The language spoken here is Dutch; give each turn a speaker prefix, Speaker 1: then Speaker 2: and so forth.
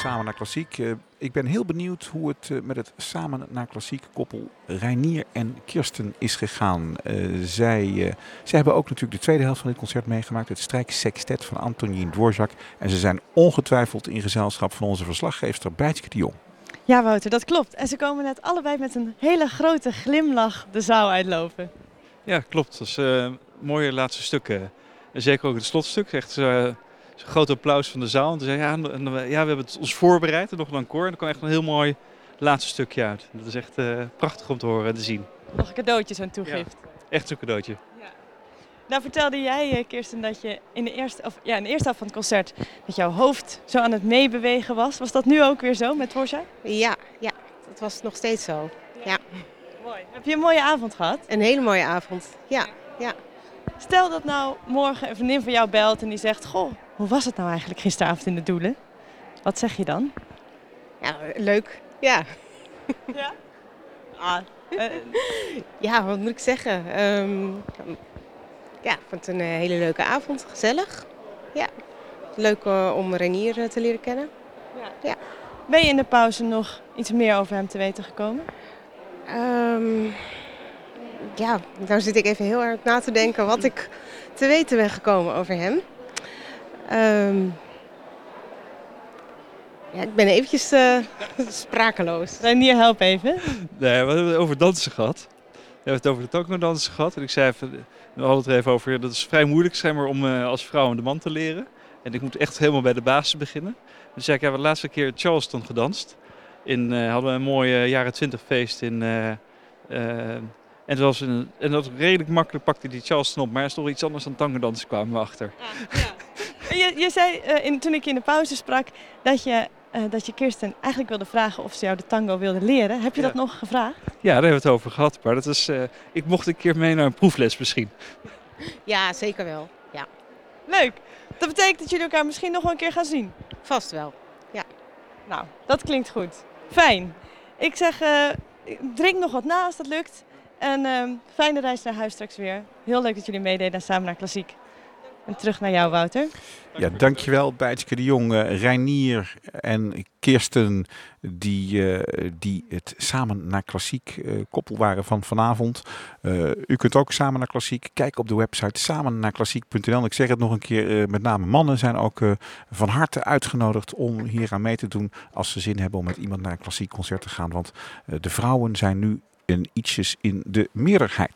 Speaker 1: Samen naar Klassiek. Ik ben heel benieuwd hoe het met het Samen naar Klassiek koppel Reinier en Kirsten is gegaan. Zij hebben ook natuurlijk de tweede helft van dit concert meegemaakt. Het strijksextet van Antonín Dvorak. En ze zijn ongetwijfeld in gezelschap van onze verslaggeefster Bijtske de Jong.
Speaker 2: Ja, Wouter, dat klopt. En ze komen net allebei met een hele grote glimlach de zaal uitlopen.
Speaker 3: Ja, klopt. Dat is een mooie laatste stukken. En zeker ook het slotstuk. Echt een groot applaus van de zaal. En toen zei we hebben het ons voorbereid en nog een encore. En er kwam echt een heel mooi laatste stukje uit. Dat is echt prachtig om te horen en te zien.
Speaker 2: Nog een cadeautje, zo'n toegift.
Speaker 3: Ja, echt zo'n cadeautje.
Speaker 2: Ja. Nou vertelde jij, Kirsten, dat je in de eerste helft van het concert dat jouw hoofd zo aan het meebewegen was. Was dat nu ook weer zo met Dvorak?
Speaker 4: Ja, dat was nog steeds zo. Ja.
Speaker 2: Mooi. Heb je een mooie avond gehad?
Speaker 4: Een hele mooie avond. Ja.
Speaker 2: Stel dat nou morgen een vriendin van jou belt en die zegt: goh, hoe was het nou eigenlijk gisteravond in de Doelen? Wat zeg je dan?
Speaker 4: Ja, leuk. Ja.
Speaker 2: Ja?
Speaker 4: Ja, wat moet ik zeggen? Ik vond het een hele leuke avond. Gezellig. Ja. Leuk om Reinier te leren kennen. Ja.
Speaker 2: Ben je in de pauze nog iets meer over hem te weten gekomen?
Speaker 4: Nou zit ik even heel erg na te denken wat ik te weten ben gekomen over hem. Ik ben eventjes sprakeloos.
Speaker 2: Reinier, help even.
Speaker 3: Nee, we hebben het over dansen gehad. We hebben het over de tango-dansen gehad. En ik zei even, we hadden het er even over, dat is vrij moeilijk schijnbaar om als vrouw en de man te leren. En ik moet echt helemaal bij de basis beginnen. Dus zei ik, we hebben de laatste keer Charleston gedanst. Hadden we een mooi jaren 20 feest in... En dat redelijk makkelijk pakte die Charleston op, maar er is toch iets anders dan tango-dansen kwamen we achter.
Speaker 2: Je zei toen ik je in de pauze sprak dat je Kirsten eigenlijk wilde vragen of ze jou de tango wilde leren. Heb je dat nog gevraagd?
Speaker 3: Ja, daar hebben we het over gehad. Maar dat is, ik mocht een keer mee naar een proefles misschien.
Speaker 4: Ja, zeker wel. Ja.
Speaker 2: Leuk. Dat betekent dat jullie elkaar misschien nog wel een keer gaan zien.
Speaker 4: Vast wel. Ja.
Speaker 2: Nou, dat klinkt goed. Fijn. Ik zeg, drink nog wat na als dat lukt. En fijne reis naar huis straks weer. Heel leuk dat jullie meededen Samen naar Klassiek. En terug naar jou, Wouter.
Speaker 1: Ja, dankjewel Bijtske de Jong. Reinier en Kirsten die het Samen naar Klassiek koppel waren van vanavond. U kunt ook Samen naar Klassiek. Kijk op de website samennaarklassiek.nl. Ik zeg het nog een keer, met name mannen zijn ook van harte uitgenodigd om hier aan mee te doen als ze zin hebben om met iemand naar een klassiek concert te gaan. Want de vrouwen zijn nu ietsjes in de meerderheid.